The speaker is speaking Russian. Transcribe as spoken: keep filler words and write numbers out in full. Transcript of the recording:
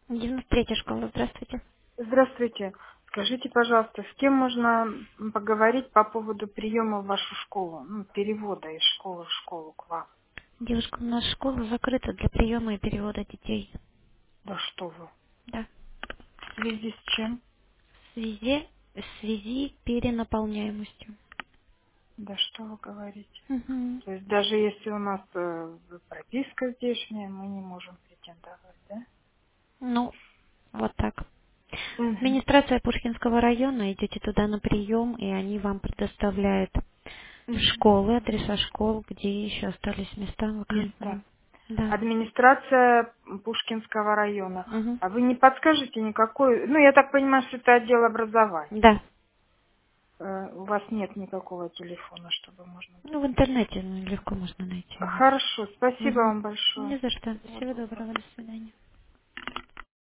девяносто третья школа, здравствуйте. Здравствуйте. Скажите, пожалуйста, с кем можно м, поговорить по поводу приема в вашу школу, ну, перевода из школы в школу к вам? Девушка, у нас школа закрыта для приема и перевода детей. Да что вы. Да. В связи с чем? В связи, в связи перенаполняемостью. Да что вы говорите? Угу. То есть даже если у нас э, прописка здешняя, мы не можем претендовать, да? Ну, вот так. Мгм. Администрация Пушкинского района, идете туда на прием, и они вам предоставляют Мгм. школы, адреса школ, где еще остались места Места. вакантные. Да. Администрация Пушкинского района. Угу. А вы не подскажете никакой... Ну, я так понимаю, что это отдел образования. Да. Э, У вас нет никакого телефона, чтобы можно Ну, было. в интернете ну, легко можно найти у нас. Хорошо, спасибо Угу. вам большое. Не за что. Всего Всего доброго. доброго. До свидания.